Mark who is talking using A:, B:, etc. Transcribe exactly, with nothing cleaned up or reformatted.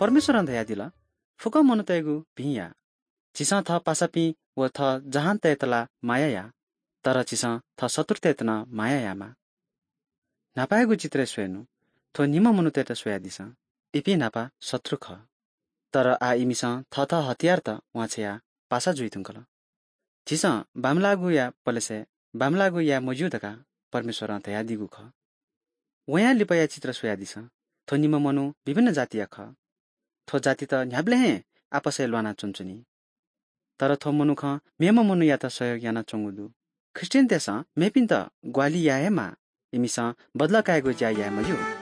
A: परमेश्वर अन्ध यादिला फुका मनु तैगु भिया चिसा थ पासापी व थ जहान तैतला माया या तर चिसा थ शत्रु तैतना माया यामा नापाएको चित्र स्वेनु थो निम मनु तैत सोया दिसा इपी नापा शत्रु ख तर आ इमिसा थ थ हतियार त वाछया पासा जुइतुङ्कल चिसा बामलागु या पलेसे बामलागु या मौजुदका परमेश्वर अन्त यादिगु ख वया लिपया चित्र सोया दिसा थो निम मनु विभिन्न जातीय ख थो जाति त न्याब्ले हे आपसै ल्वाना चुनचुनी तर थो मनु ख मेम मनु या त सहयोग याना चंगुदु क्रिस्चियन तेसा मेपिन त ग्वाली या हेमा इमिसा बदला कायगु ज्या या मयु